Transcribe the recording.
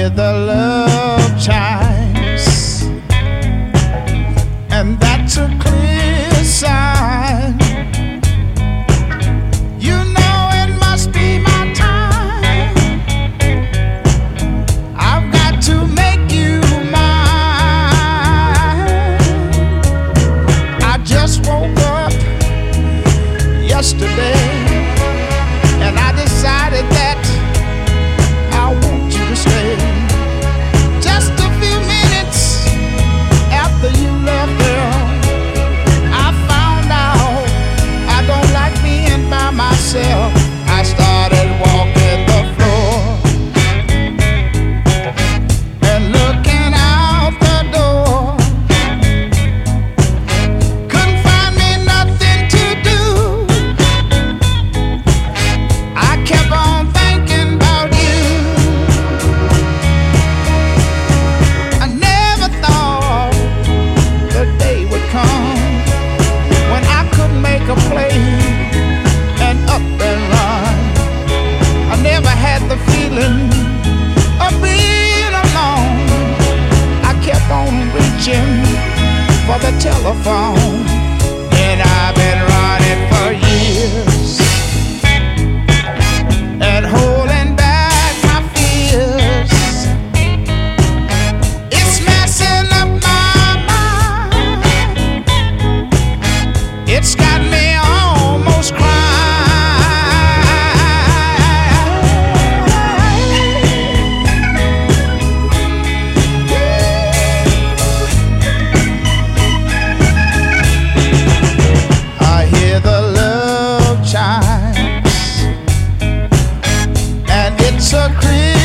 hear the love chimes, and that's a clear sign. You know it must be my time. I've got to make you mine. I just woke up yesterday, and I decided that I want you to stay. Just a few minutes after you left, girl, I found out I don't like being by myself. I started walking the floor and looking out the door. Couldn't find me nothing to do. I kept on thinking about you. I never thought the day would come when I could make a play and up and run. I never had the feeling of being alone. I kept on reaching for the telephone, and I've been running for years and holding back my fears. It's messing up my mind. It's got me almost crying. I hear the love chimes, and it's a Christmas